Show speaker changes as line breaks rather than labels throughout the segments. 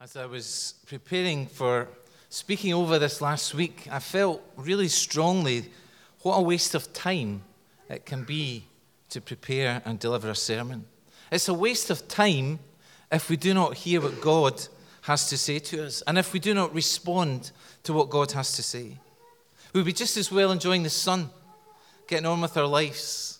As I was preparing for speaking over this last week, I felt really strongly what a waste of time it can be to prepare and deliver a sermon. It's a waste of time if we do not hear what God has to say to us and if we do not respond to what God has to say. We'd be just as well enjoying the sun, getting on with our lives,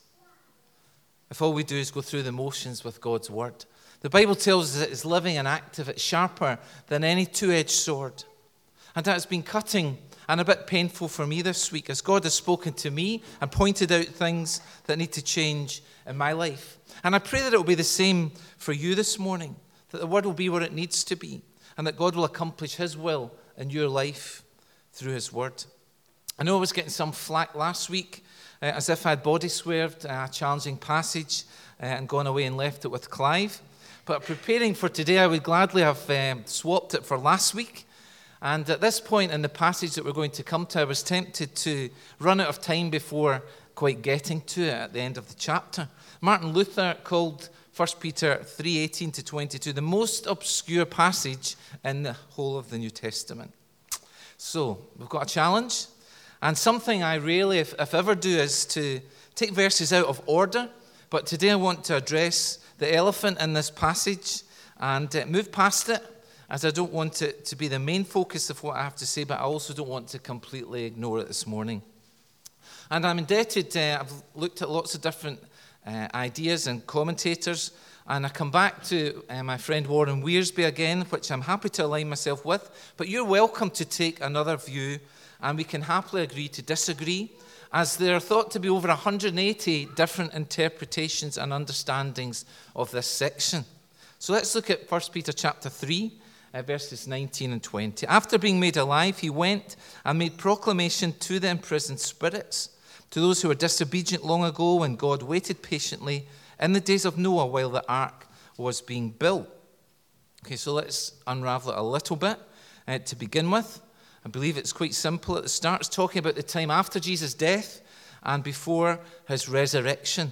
if all we do is go through the motions with God's word. The Bible tells us it is living and active, it's sharper than any two-edged sword. And that has been cutting and a bit painful for me this week as God has spoken to me and pointed out things that need to change in my life. And I pray that it will be the same for you this morning, that the word will be where it needs to be, and that God will accomplish his will in your life through his word. I know I was getting some flack last week, as if I'd body swerved a challenging passage and gone away and left it with Clive. But preparing for today, I would gladly have swapped it for last week. And at this point in the passage that we're going to come to, I was tempted to run out of time before quite getting to it at the end of the chapter. Martin Luther called 1 Peter 3:18 to 22 the most obscure passage in the whole of the New Testament. So we've got a challenge. And something I rarely, if ever, do is to take verses out of order. But today I want to address the elephant in this passage and move past it, as I don't want it to be the main focus of what I have to say, but I also don't want to completely ignore it this morning. And I'm indebted, I've looked at lots of different ideas and commentators, and I come back to my friend Warren Wiersbe again, which I'm happy to align myself with, but you're welcome to take another view, and we can happily agree to disagree, as there are thought to be over 180 different interpretations and understandings of this section. So let's look at 1 Peter chapter 3, verses 19 and 20. After being made alive, he went and made proclamation to the imprisoned spirits, to those who were disobedient long ago when God waited patiently in the days of Noah while the ark was being built. Okay, so let's unravel it a little bit to begin with. I believe it's quite simple at the start. It's talking about the time after Jesus' death and before his resurrection.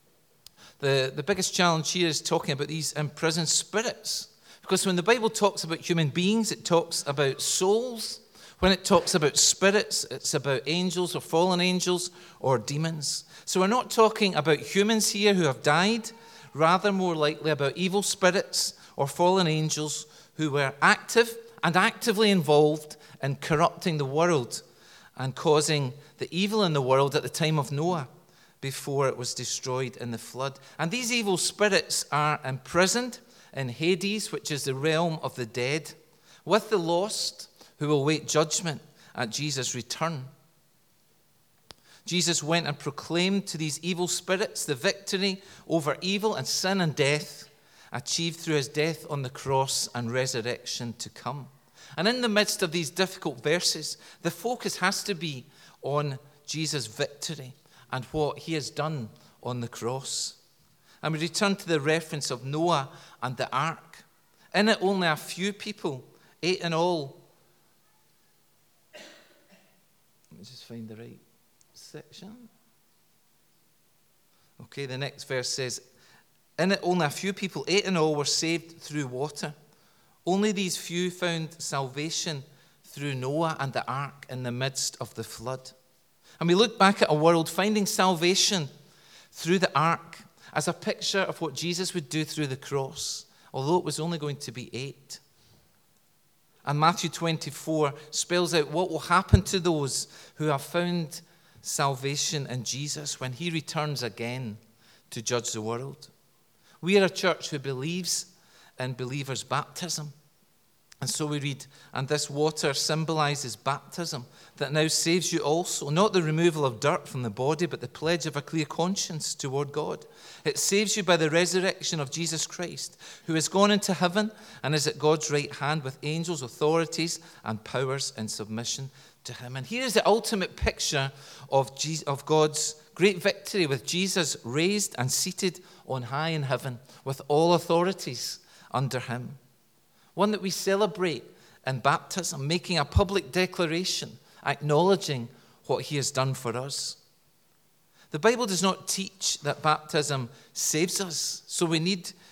The biggest challenge here is talking about these imprisoned spirits. Because when the Bible talks about human beings, it talks about souls. When it talks about spirits, it's about angels or fallen angels or demons. So we're not talking about humans here who have died, rather more likely about evil spirits or fallen angels who were active and actively involved in corrupting the world and causing the evil in the world at the time of Noah before it was destroyed in the flood. And these evil spirits are imprisoned in Hades, which is the realm of the dead, with the lost who will wait judgment at Jesus' return. Jesus went and proclaimed to these evil spirits the victory over evil and sin and death, achieved through his death on the cross and resurrection to come. And in the midst of these difficult verses, the focus has to be on Jesus' victory and what he has done on the cross. And we return to the reference of Noah and the ark. In it, only a few people, 8 in all. Let me just find the right section. Okay, the next verse says, in it, only a few people, 8 in all, were saved through water. Only these few found salvation through Noah and the ark in the midst of the flood. And we look back at a world finding salvation through the ark as a picture of what Jesus would do through the cross, although it was only going to be 8. And Matthew 24 spells out what will happen to those who have found salvation in Jesus when he returns again to judge the world. We are a church who believes in believers' baptism. And so we read, and this water symbolizes baptism that now saves you also, not the removal of dirt from the body, but the pledge of a clear conscience toward God. It saves you by the resurrection of Jesus Christ, who has gone into heaven and is at God's right hand with angels, authorities, and powers in submission to him. And here is the ultimate picture of God's great victory, with Jesus raised and seated on high in heaven with all authorities under him. One that we celebrate in baptism, making a public declaration, acknowledging what he has done for us. The Bible does not teach that baptism saves us, so we need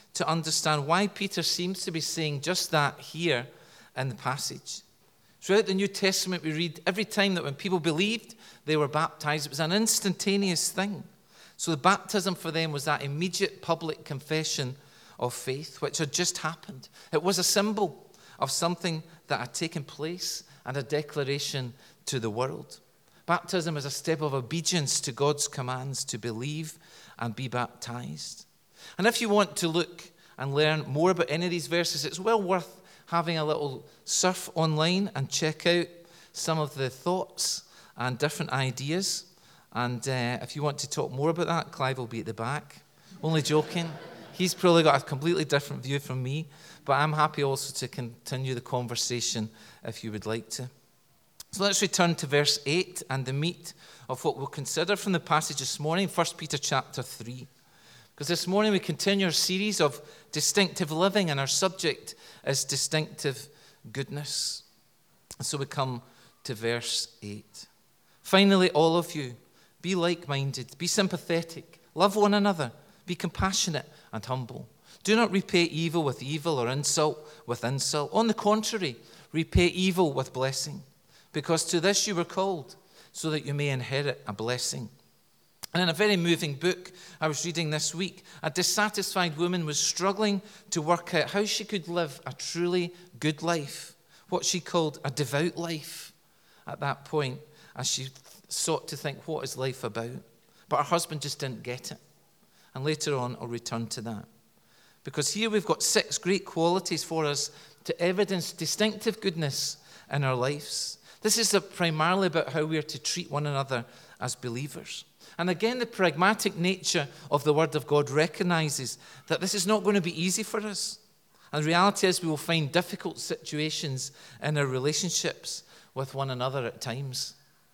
to understand why Peter seems to be saying just that here in the passage. Throughout the New Testament, we read every time that when people believed, they were baptized. It was an instantaneous thing. So the baptism for them was that immediate public confession of faith, which had just happened. It was a symbol of something that had taken place and a declaration to the world. Baptism is a step of obedience to God's commands to believe and be baptized. And if you want to look and learn more about any of these verses, it's well worth having a little surf online and check out some of the thoughts and different ideas. And if you want to talk more about that, Clive will be at the back. Only joking. He's probably got a completely different view from me, but I'm happy also to continue the conversation if you would like to. So let's return to verse 8 and the meat of what we'll consider from the passage this morning, 1 Peter chapter 3. Because this morning we continue our series of distinctive living, and our subject is distinctive goodness. And so we come to verse 8. Finally, all of you, be like-minded, be sympathetic, love one another, be compassionate and humble. Do not repay evil with evil or insult with insult. On the contrary, repay evil with blessing, because to this you were called, so that you may inherit a blessing. And in a very moving book I was reading this week, a dissatisfied woman was struggling to work out how she could live a truly good life, what she called a devout life at that point, as she sought to think, what is life about? But her husband just didn't get it. And later on, I'll return to that. Because here we've got 6 great qualities for us to evidence distinctive goodness in our lives. This is primarily about how we are to treat one another as believers. And again, the pragmatic nature of the Word of God recognizes that this is not going to be easy for us. And the reality is we will find difficult situations in our relationships with one another at times.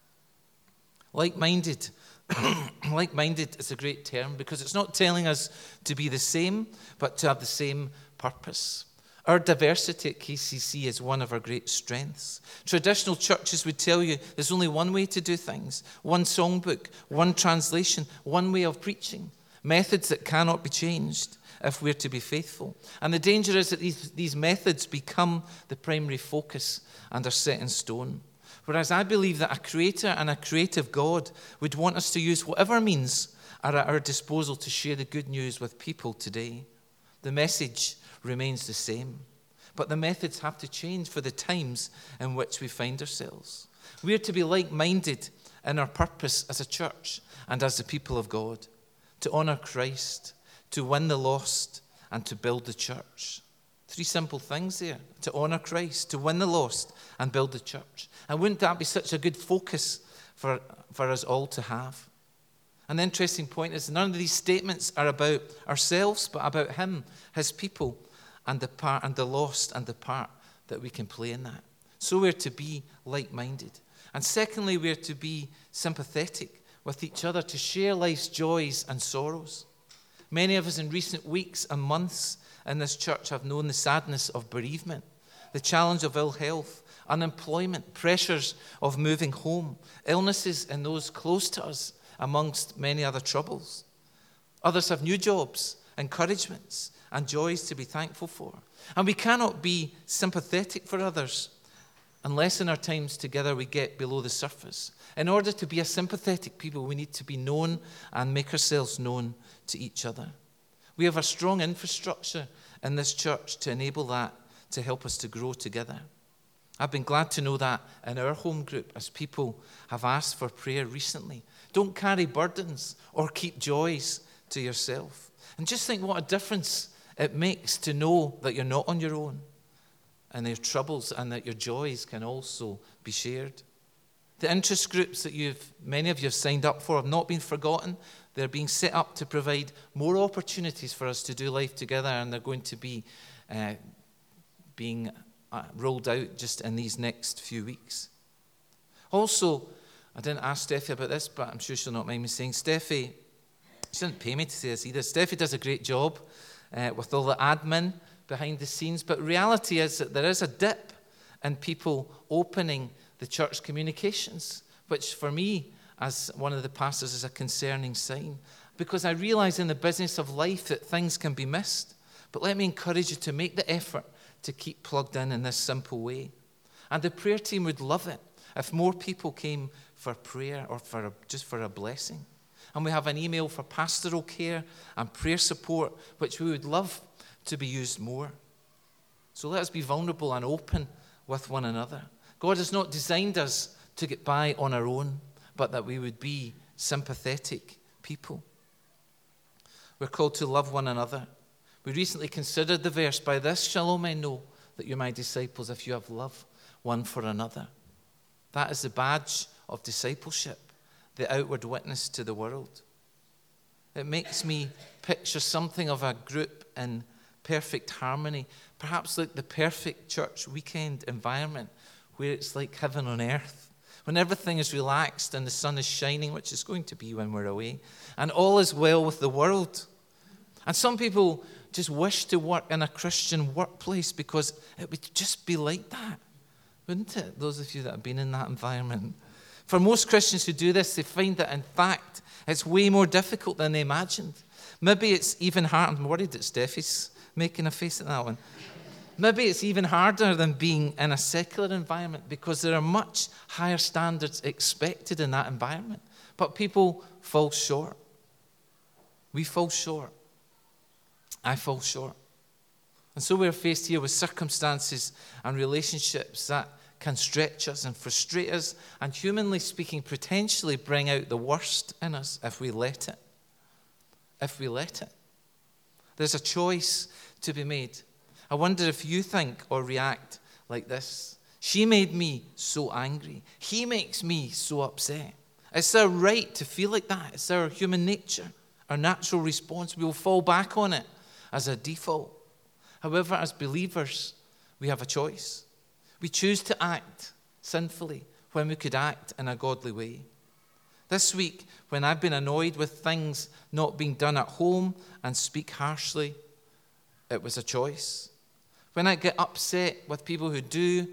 Like-minded. Like-minded is a great term because it's not telling us to be the same, but to have the same purpose. Our diversity at KCC is one of our great strengths. Traditional churches would tell you there's only one way to do things, one songbook, one translation, one way of preaching, methods that cannot be changed if we're to be faithful. And the danger is that these methods become the primary focus and are set in stone. Whereas I believe that a creator and a creative God would want us to use whatever means are at our disposal to share the good news with people today. The message remains the same, but the methods have to change for the times in which we find ourselves. We are to be like-minded in our purpose as a church and as the people of God, to honor Christ, to win the lost, and to build the church. 3 simple things there: to honor Christ, to win the lost, and build the church. And wouldn't that be such a good focus for us all to have? And the interesting point is none of these statements are about ourselves, but about Him, His people, and the lost and the part that we can play in that. So we're to be like-minded. And secondly, we're to be sympathetic with each other, to share life's joys and sorrows. Many of us in recent weeks and months in this church have known the sadness of bereavement, the challenge of ill health, unemployment, pressures of moving home, illnesses in those close to us, amongst many other troubles. Others have new jobs, encouragements, and joys to be thankful for. And we cannot be sympathetic for others unless in our times together we get below the surface. In order to be a sympathetic people, we need to be known and make ourselves known to each other. We have a strong infrastructure in this church to enable that, to help us to grow together. I've been glad to know that in our home group as people have asked for prayer recently. Don't carry burdens or keep joys to yourself. And just think what a difference it makes to know that you're not on your own and your troubles and that your joys can also be shared. The interest groups that many of you have signed up for have not been forgotten. They're being set up to provide more opportunities for us to do life together, and they're going to be being rolled out just in these next few weeks. Also, I didn't ask Steffi about this, but I'm sure she'll not mind me saying, Steffi, she didn't pay me to say this either. Steffi does a great job with all the admin behind the scenes, but reality is that there is a dip in people opening the church communications, which for me, as one of the pastors, is a concerning sign, because I realize in the business of life that things can be missed. But let me encourage you to make the effort to keep plugged in this simple way. And the prayer team would love it if more people came for prayer or just for a blessing. And we have an email for pastoral care and prayer support, which we would love to be used more. So let us be vulnerable and open with one another. God has not designed us to get by on our own, but that we would be sympathetic people. We're called to love one another. We recently considered the verse, "By this shall all men know that you're my disciples, if you have love one for another." That is the badge of discipleship, the outward witness to the world. It makes me picture something of a group in perfect harmony, perhaps like the perfect church weekend environment, where it's like heaven on earth, when everything is relaxed and the sun is shining, which is going to be when we're away, and all is well with the world. And some people just wish to work in a Christian workplace because it would just be like that, wouldn't it? Those of you that have been in that environment. For most Christians who do this, they find that, in fact, it's way more difficult than they imagined. Maybe it's even hard. I'm worried that Steffi's making a face at that one. Maybe it's even harder than being in a secular environment because there are much higher standards expected in that environment. But people fall short. We fall short. I fall short. And so we're faced here with circumstances and relationships that can stretch us and frustrate us and, humanly speaking, potentially bring out the worst in us if we let it. If we let it. There's a choice to be made. I wonder if you think or react like this. She made me so angry. He makes me so upset. It's our right to feel like that. It's our human nature, our natural response. We will fall back on it as a default. However, as believers, we have a choice. We choose to act sinfully when we could act in a godly way. This week, when I've been annoyed with things not being done at home and speak harshly, it was a choice. When I get upset with people who do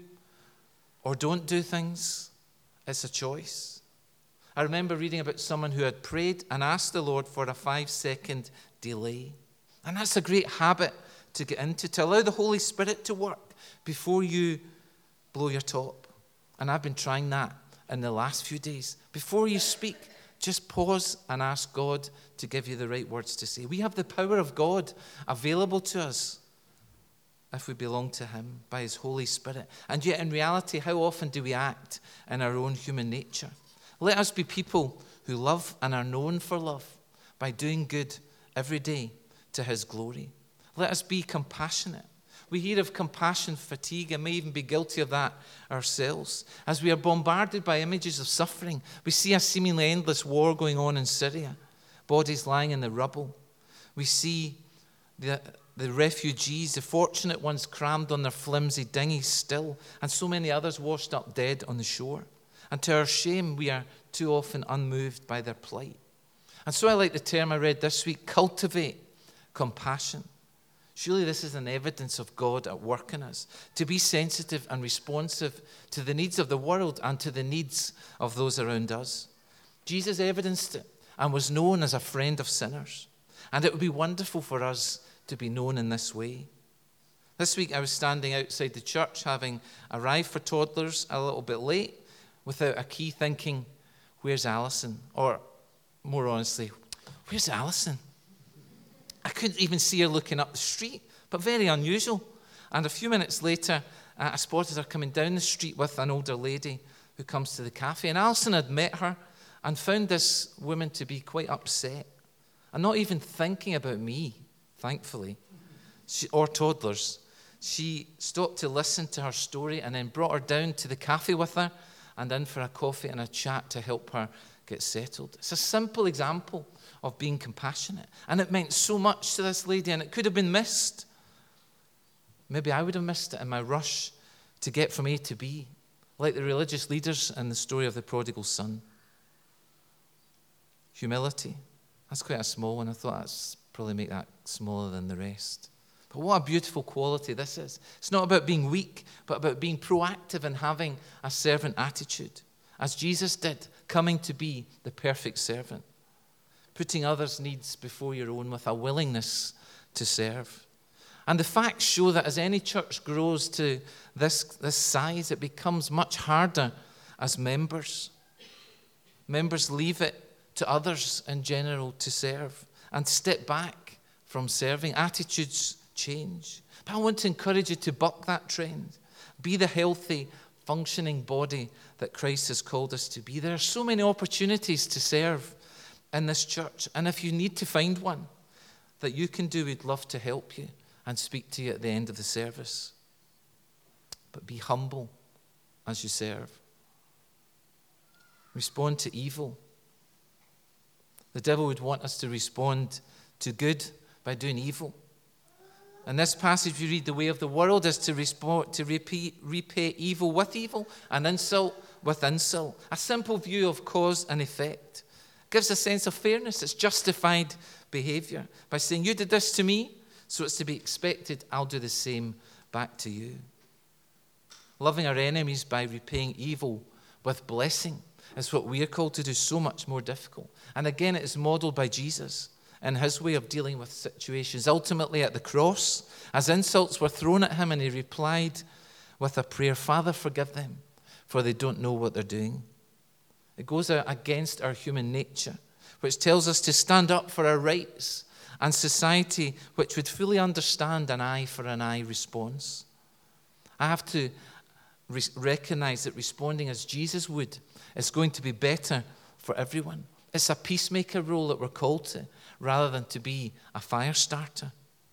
or don't do things, it's a choice. I remember reading about someone who had prayed and asked the Lord for a 5-second delay. And that's a great habit to get into, to allow the Holy Spirit to work before you blow your top. And I've been trying that in the last few days. Before you speak, just pause and ask God to give you the right words to say. We have the power of God available to us if we belong to Him by His Holy Spirit. And yet, in reality, how often do we act in our own human nature? Let us be people who love and are known for love by doing good every day to His glory. Let us be compassionate. We hear of compassion fatigue and may even be guilty of that ourselves. As we are bombarded by images of suffering, we see a seemingly endless war going on in Syria, bodies lying in the rubble. We see the refugees, the fortunate ones, crammed on their flimsy dinghies still, and so many others washed up dead on the shore. And to our shame, we are too often unmoved by their plight. And so I like the term I read this week, cultivate compassion. Surely this is an evidence of God at work in us, to be sensitive and responsive to the needs of the world and to the needs of those around us. Jesus evidenced it and was known as a friend of sinners. And it would be wonderful for us to be known in this way. This week I was standing outside the church, having arrived for toddlers a little bit late, without a key, thinking, where's Alison? Or more honestly, where's Alison? I couldn't even see her looking up the street, but very unusual. And a few minutes later, I spotted her coming down the street with an older lady who comes to the cafe. And Alison had met her and found this woman to be quite upset and not even thinking about me, thankfully, or toddlers. She stopped to listen to her story and then brought her down to the cafe with her and in for a coffee and a chat to help her get settled. It's a simple example of being compassionate. And it meant so much to this lady, and it could have been missed. Maybe I would have missed it in my rush to get from A to B, like the religious leaders in the story of the prodigal son. Humility. That's quite a small one. I thought that's probably make that smaller than the rest. But what a beautiful quality this is. It's not about being weak, but about being proactive and having a servant attitude, as Jesus did, coming to be the perfect servant, putting others' needs before your own with a willingness to serve. And the facts show that as any church grows to this size, it becomes much harder as members. Members leave it to others in general to serve and step back from serving. Attitudes change. But I want to encourage you to buck that trend. Be the healthy, functioning body that Christ has called us to be. There are so many opportunities to serve in this church. And if you need to find one that you can do, we'd love to help you and speak to you at the end of the service. But be humble as you serve. Respond to evil. The devil would want us to respond to good by doing evil. In this passage, we read the way of the world is to repay evil with evil and insult with insult. A simple view of cause and effect. It gives a sense of fairness. It's justified behavior by saying, you did this to me, so it's to be expected I'll do the same back to you. Loving our enemies by repaying evil with blessing is what we are called to do, so much more difficult. And again, it is modeled by Jesus in his way of dealing with situations. Ultimately at the cross, as insults were thrown at him, and he replied with a prayer, Father, forgive them, for they don't know what they're doing. It goes against our human nature, which tells us to stand up for our rights, and society which would fully understand an eye for an eye response. I have to recognize that responding as Jesus would is going to be better for everyone. It's a peacemaker role that we're called to, rather than to be a fire starter.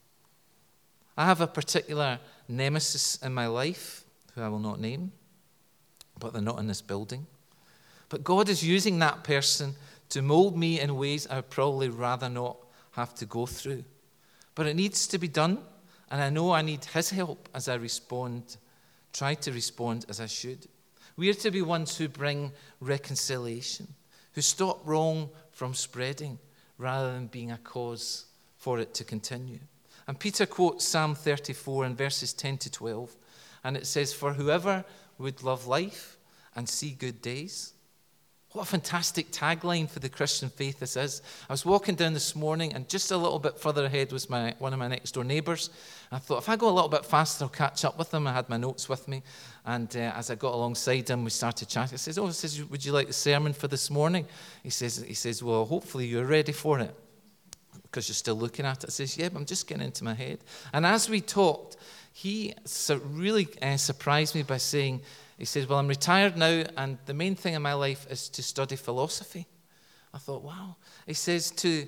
I have a particular nemesis in my life, who I will not name, but they're not in this building. But God is using that person to mold me in ways I would probably rather not have to go through. But it needs to be done, and I know I need his help as I try to respond as I should. We are to be ones who bring reconciliation, who stop wrong from spreading, rather than being a cause for it to continue. And Peter quotes Psalm 34 in verses 10 to 12, and it says, for whoever would love life and see good days. What a fantastic tagline for the Christian faith this is. I was walking down this morning, and just a little bit further ahead was one of my next door neighbours. I thought, if I go a little bit faster, I'll catch up with him. I had my notes with me, and as I got alongside him, we started chatting. I says, would you like the sermon for this morning? He says, well, hopefully you're ready for it, because you're still looking at it. I says, yeah, but I'm just getting into my head. And as we talked, he really surprised me by saying, he says, well, I'm retired now, and the main thing in my life is to study philosophy. I thought, wow. He says to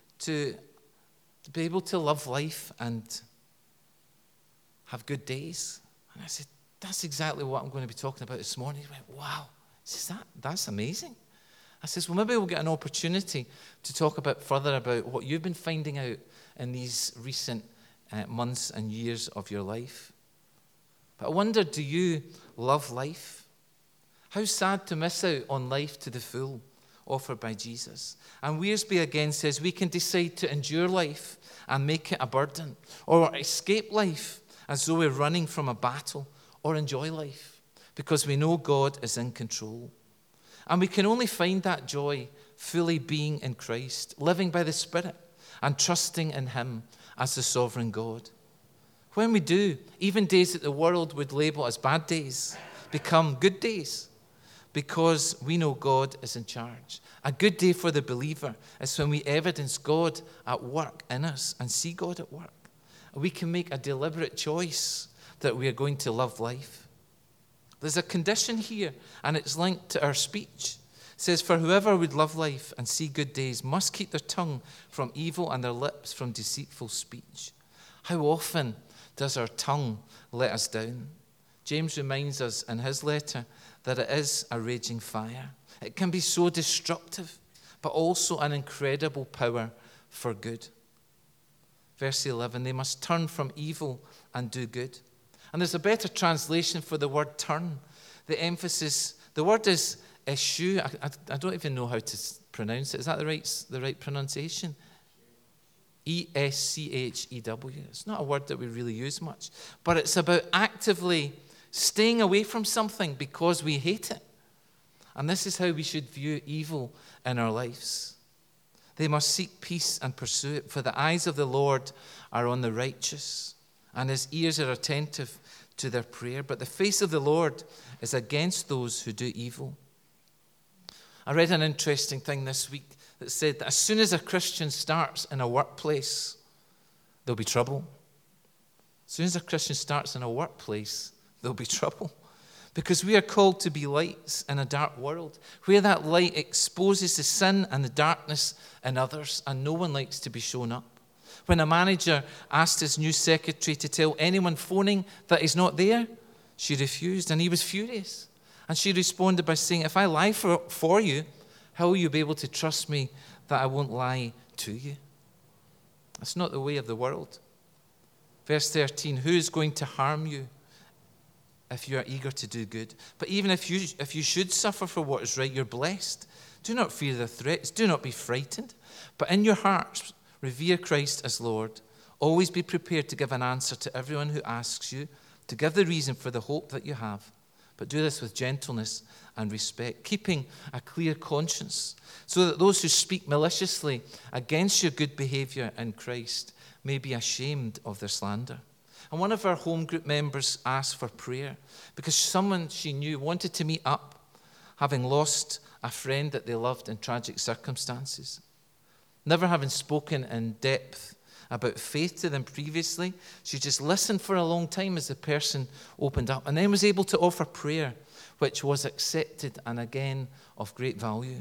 be able to love life and have good days. And I said, that's exactly what I'm going to be talking about this morning. He went, wow. He says, that's amazing. I says, well, maybe we'll get an opportunity to talk further about what you've been finding out in these recent months and years of your life. But I wonder, do you love life? How sad to miss out on life to the full offered by Jesus. And Wearsby again says we can decide to endure life and make it a burden, or escape life as though we're running from a battle, or enjoy life because we know God is in control. And we can only find that joy fully being in Christ, living by the Spirit and trusting in him as the sovereign God. When we do, even days that the world would label as bad days become good days, because we know God is in charge. A good day for the believer is when we evidence God at work in us and see God at work. We can make a deliberate choice that we are going to love life. There's a condition here, and it's linked to our speech. It says, for whoever would love life and see good days must keep their tongue from evil and their lips from deceitful speech. How often does our tongue let us down? James reminds us in his letter that it is a raging fire. It can be so destructive, but also an incredible power for good. Verse 11, they must turn from evil and do good. And there's a better translation for the word turn. The emphasis, the word is eschew. I don't even know how to pronounce it. Is that the right pronunciation? E-S-C-H-E-W. It's not a word that we really use much, but it's about actively staying away from something because we hate it. And this is how we should view evil in our lives. They must seek peace and pursue it, for the eyes of the Lord are on the righteous, and his ears are attentive to their prayer. But the face of the Lord is against those who do evil. I read an interesting thing this week that said that as soon as a Christian starts in a workplace, there'll be trouble. As soon as a Christian starts in a workplace, there'll be trouble. Because we are called to be lights in a dark world, where that light exposes the sin and the darkness in others, and no one likes to be shown up. When a manager asked his new secretary to tell anyone phoning that he's not there, she refused, and he was furious. And she responded by saying, if I lie for you, how will you be able to trust me that I won't lie to you? That's not the way of the world. Verse 13, who is going to harm you if you are eager to do good? But even if you should suffer for what is right, you're blessed. Do not fear the threats. Do not be frightened. But in your hearts, revere Christ as Lord. Always be prepared to give an answer to everyone who asks you, to give the reason for the hope that you have. But do this with gentleness and respect, keeping a clear conscience, so that those who speak maliciously against your good behavior in Christ may be ashamed of their slander. And one of our home group members asked for prayer because someone she knew wanted to meet up, having lost a friend that they loved in tragic circumstances. Never having spoken in depth about faith to them previously, she just listened for a long time as the person opened up, and then was able to offer prayer, which was accepted and again of great value.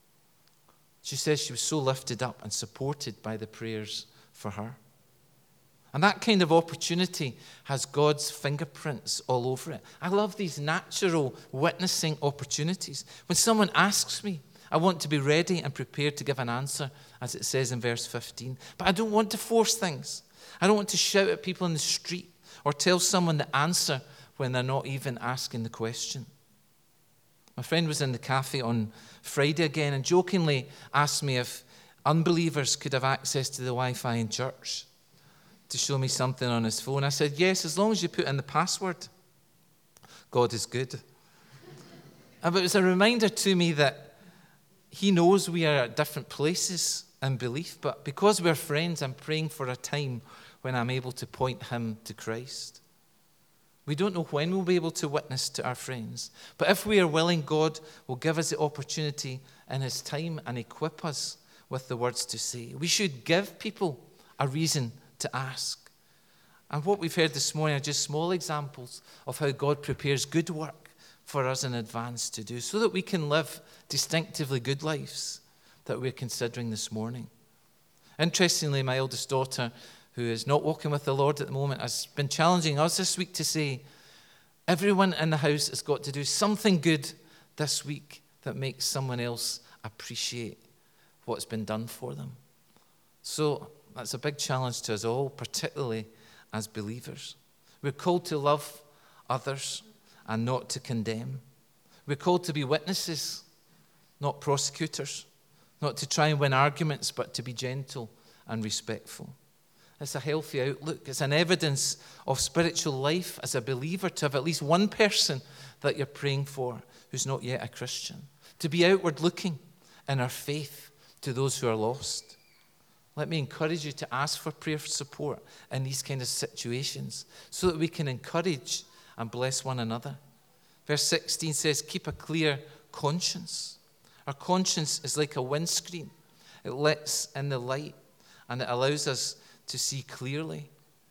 She says she was so lifted up and supported by the prayers for her. And that kind of opportunity has God's fingerprints all over it. I love these natural witnessing opportunities. When someone asks me, I want to be ready and prepared to give an answer, as it says in verse 15. But I don't want to force things. I don't want to shout at people in the street or tell someone the answer when they're not even asking the question. My friend was in the cafe on Friday again and jokingly asked me if unbelievers could have access to the Wi-Fi in church to show me something on his phone. I said, yes, as long as you put in the password. God is good. But it was a reminder to me that he knows we are at different places in belief, but because we're friends, I'm praying for a time when I'm able to point him to Christ. We don't know when we'll be able to witness to our friends, but if we are willing, God will give us the opportunity in his time and equip us with the words to say. We should give people a reason to ask. And what we've heard this morning are just small examples of how God prepares good work for us in advance to do, so that we can live distinctively good lives that we're considering this morning. Interestingly, my eldest daughter, who is not walking with the Lord at the moment, has been challenging us this week to say, everyone in the house has got to do something good this week that makes someone else appreciate what's been done for them. So that's a big challenge to us all, particularly as believers. We're called to love others and not to condemn. We're called to be witnesses, not prosecutors, not to try and win arguments, but to be gentle and respectful. It's a healthy outlook. It's an evidence of spiritual life as a believer to have at least one person that you're praying for who's not yet a Christian. To be outward looking in our faith to those who are lost. Let me encourage you to ask for prayer support in these kind of situations so that we can encourage and bless one another. Verse 16 says, keep a clear conscience. Our conscience is like a windscreen. It lets in the light and it allows us to see clearly.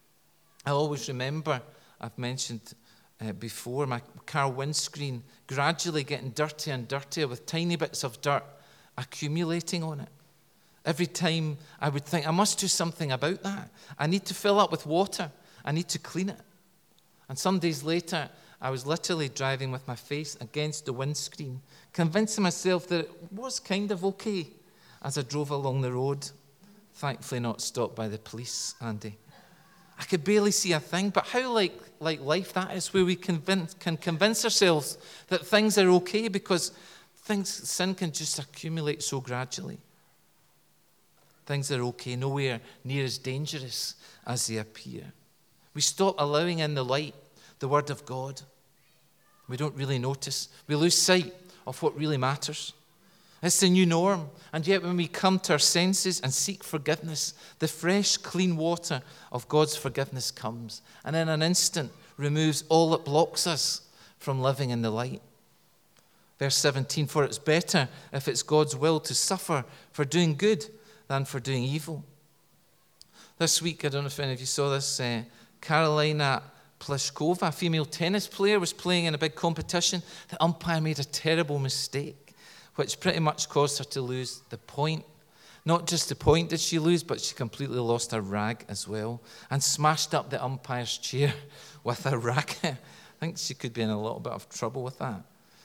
I always remember, I've mentioned before, my car windscreen gradually getting dirtier and dirtier with tiny bits of dirt accumulating on it. Every time I would think, I must do something about that. I need to fill up with water. I need to clean it. And some days later, I was literally driving with my face against the windscreen, convincing myself that it was kind of okay as I drove along the road. Thankfully not stopped by the police, Andy. I could barely see a thing, but how like life that is, where we can convince ourselves that things are okay because sin can just accumulate so gradually. Things are okay, nowhere near as dangerous as they appear. We stop allowing in the light the Word of God. We don't really notice. We lose sight of what really matters. It's the new norm. And yet when we come to our senses and seek forgiveness, the fresh, clean water of God's forgiveness comes and in an instant removes all that blocks us from living in the light. Verse 17, for it's better if it's God's will to suffer for doing good than for doing evil. This week, I don't know if any of you saw this, Karolina Pliskova, a female tennis player, was playing in a big competition. The umpire made a terrible mistake, which pretty much caused her to lose the point. Not just the point did she lose, but she completely lost her rag as well and smashed up the umpire's chair with her racket. I think she could be in a little bit of trouble with that.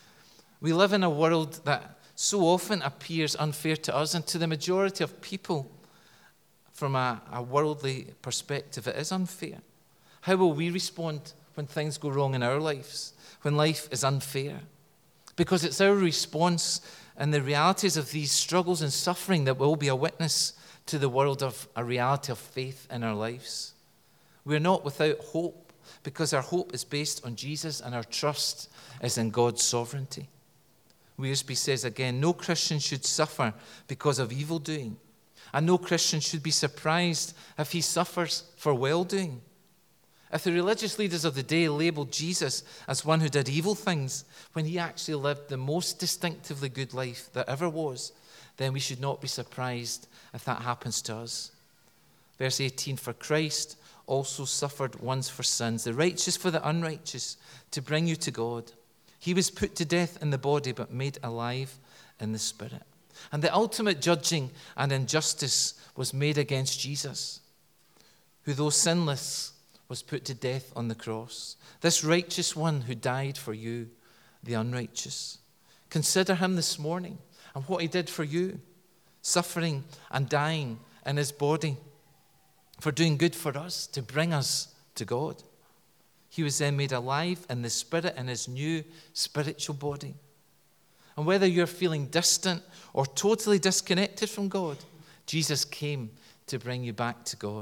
We live in a world that so often appears unfair to us, and to the majority of people, from a worldly perspective, it is unfair. How will we respond when things go wrong in our lives, when life is unfair? Because it's our response and the realities of these struggles and suffering that will be a witness to the world of a reality of faith in our lives. We're not without hope because our hope is based on Jesus and our trust is in God's sovereignty. Wiersbe says again, no Christian should suffer because of evil doing, and no Christian should be surprised if he suffers for well-doing. If the religious leaders of the day labeled Jesus as one who did evil things when he actually lived the most distinctively good life that ever was, then we should not be surprised if that happens to us. Verse 18, for Christ also suffered once for sins, the righteous for the unrighteous, to bring you to God. He was put to death in the body, but made alive in the spirit. And the ultimate judging and injustice was made against Jesus, who, though sinless, was put to death on the cross. This righteous one who died for you, the unrighteous. Consider him this morning and what he did for you, suffering and dying in his body for doing good for us, to bring us to God. He was then made alive in the spirit in his new spiritual body. And whether you're feeling distant or totally disconnected from God, Jesus came to bring you back to God.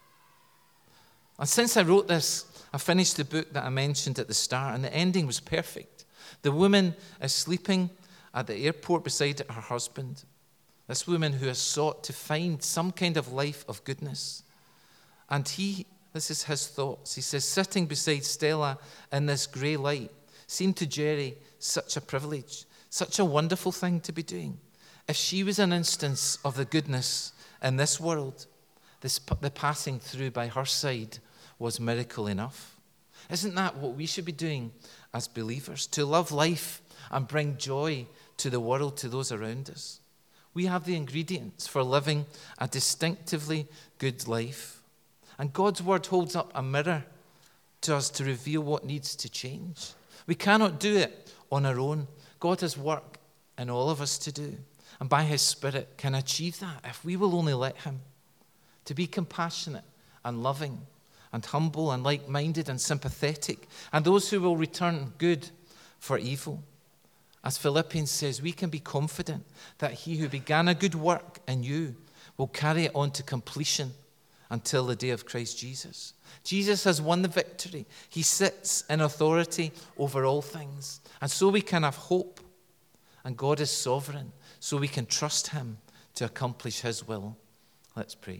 And since I wrote this, I finished the book that I mentioned at the start, and the ending was perfect. The woman is sleeping at the airport beside her husband. This woman who has sought to find some kind of life of goodness. And this is his thoughts. He says, sitting beside Stella in this grey light seemed to Jerry such a privilege, such a wonderful thing to be doing. If she was an instance of the goodness in this world, the passing through by her side was miracle enough. Isn't that what we should be doing as believers? To love life and bring joy to the world, to those around us. We have the ingredients for living a distinctively good life. And God's word holds up a mirror to us to reveal what needs to change. We cannot do it on our own. God has work in all of us to do. And by his Spirit can achieve that if we will only let him. To be compassionate and loving and humble and like-minded and sympathetic. And those who will return good for evil. As Philippians says, we can be confident that he who began a good work in you will carry it on to completion until the day of Christ Jesus. Jesus has won the victory. He sits in authority over all things. And so we can have hope. And God is sovereign, so we can trust him to accomplish his will. Let's pray.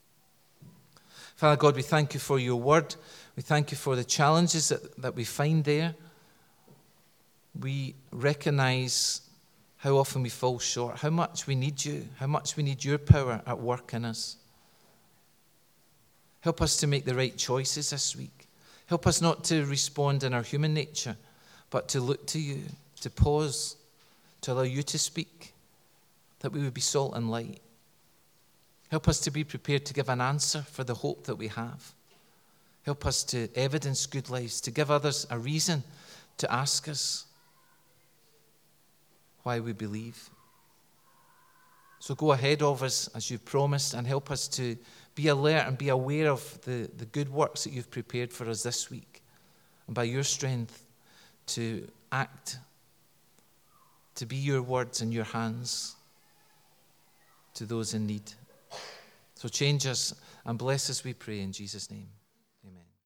Father God, we thank you for your word. We thank you for the challenges that we find there. We recognize how often we fall short, how much we need you, how much we need your power at work in us. Help us to make the right choices this week. Help us not to respond in our human nature, but to look to you, to pause, to allow you to speak, that we would be salt and light. Help us to be prepared to give an answer for the hope that we have. Help us to evidence good lives, to give others a reason to ask us why we believe. So go ahead of us as you've promised and help us to be alert and be aware of the good works that you've prepared for us this week. And by your strength to act, to be your words in your hands to those in need. So change us and bless us, we pray, in Jesus' name.